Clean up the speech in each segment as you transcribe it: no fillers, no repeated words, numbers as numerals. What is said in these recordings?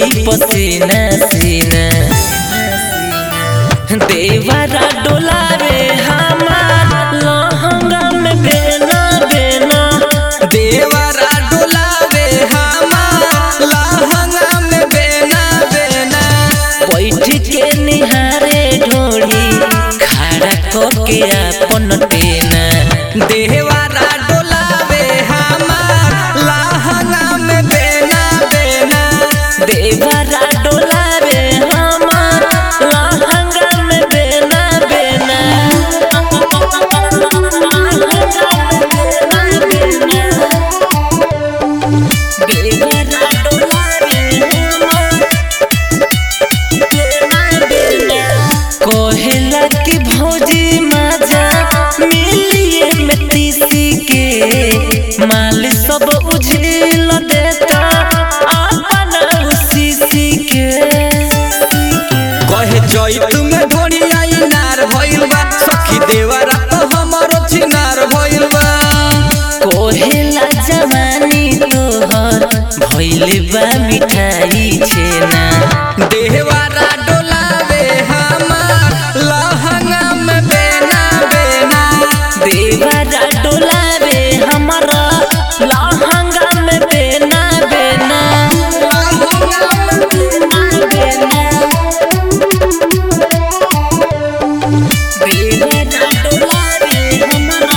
पसीना सीना देवरा डोलावे हमार लहंगा में बेना बेना देवरा डोलावे हमार लहंगा में बेना बेना बैठ के निहारे ढोली खड़ा करके अपन टेना देवरा डोलावे हमार लहंगा में बेना बेना देवरा डोलावे हमार लहंगा में बेना बेना देवरा डोलावे हमार कोहेला की भौजी मजा मिलिए में तीसी के माल सब उझिल देता अपन उसी के कहे जई तुम्हें ढोनी आई नार भइल बा सखी देवरा तो हमरो छिनार भइल बा कोहेला जवानी तोहर भइल बा मिठाई छेना देवरा डोलावे हमार लहंगा में बेना बेना देवरा डोलावे हमारा लहंगा में बेना बेना देवरा डोलावे हमारा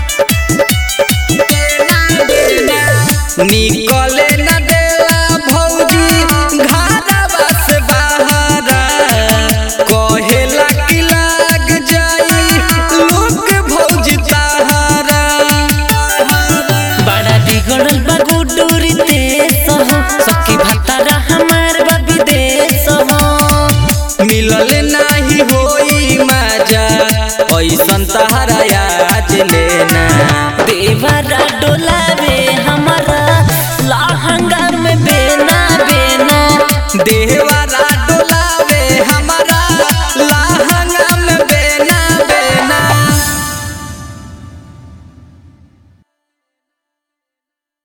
निकले न देला भौजी घरवा से बाहरा कहेला कि लाग जाई लोग भौजी ताहारा बड़ा बिगड़ल बा गुडूरी ते सहो सखी भतार